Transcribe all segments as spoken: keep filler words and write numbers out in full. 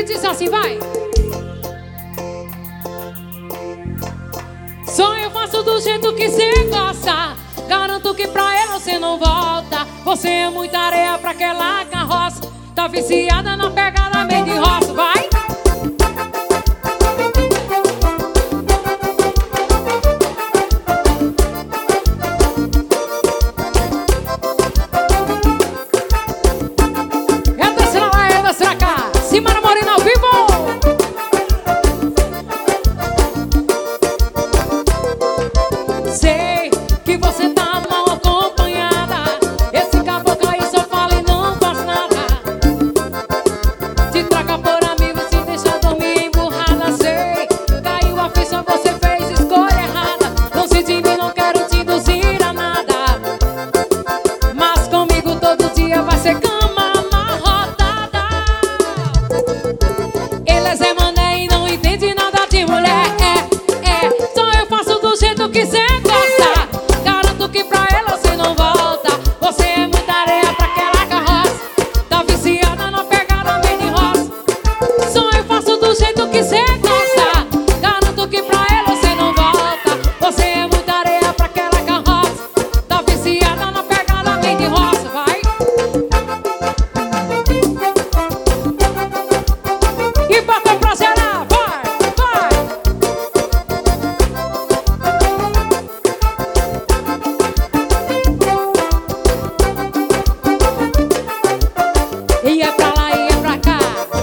E diz assim, vai. Só eu faço do jeito que cê gosta. Garanto que pra ela você não volta. Você é muita areia pra aquela carroça. Tá viciada na pegada meio de roça. Vai. Sei que você tá mal acompanhada. Esse caboclo aí só fala e não faz nada. Te troca por amigos, te deixa dormir emburrada. Sei, caiu a ficha, você fez escolha errada. Longe de mim, não quero te induzir a nada. Mas comigo todo dia vai ser cama amarrotada. Ele é Zé Mané e não entende nada de mulher. É, é, só eu faço do jeito que cê que cê gosta. Garanto que pra ela você não volta. Você é muita areia pra aquela carroça. Tá viciada na pegada meio de roça. Vai. E bota pra gerar. Vai, vai. E é pra lá e é pra cá.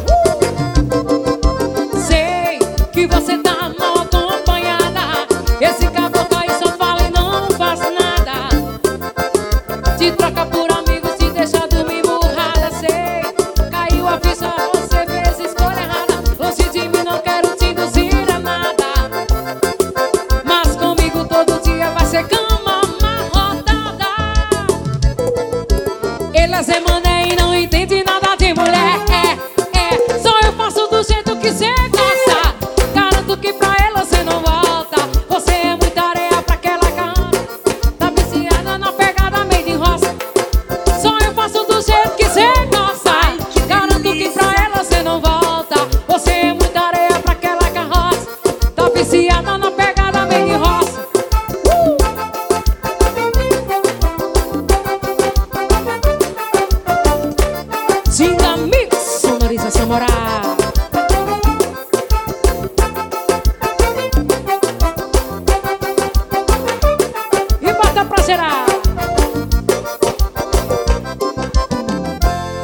Que você tá mal acompanhada. Esse caboclo aí só fala e não faz nada. Te troca por amigos, te deixa dormir burrada. Sei, caiu a ficha, você fez escolha errada. Longe de mim, não quero te induzir a nada. Mas comigo todo dia vai ser cama amarrotada. Ele é Zé Mané e não entende nada de mulher. É, é, só eu faço do jeito que cê gosta. Que pra ela você não volta. Você é muita areia pra aquela carroça. Tá viciada na pegada meio de roça. Só eu faço do jeito que cê gosta. Garanto que pra ela você não volta. Você é muita areia pra aquela carroça. Tá viciada na pegada meio de roça. uh! Zinga Mix, sonorização moral.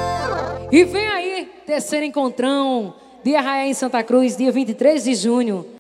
E vem aí, terceiro encontrão de Arraiá em Santa Cruz, dia vinte e três de junho.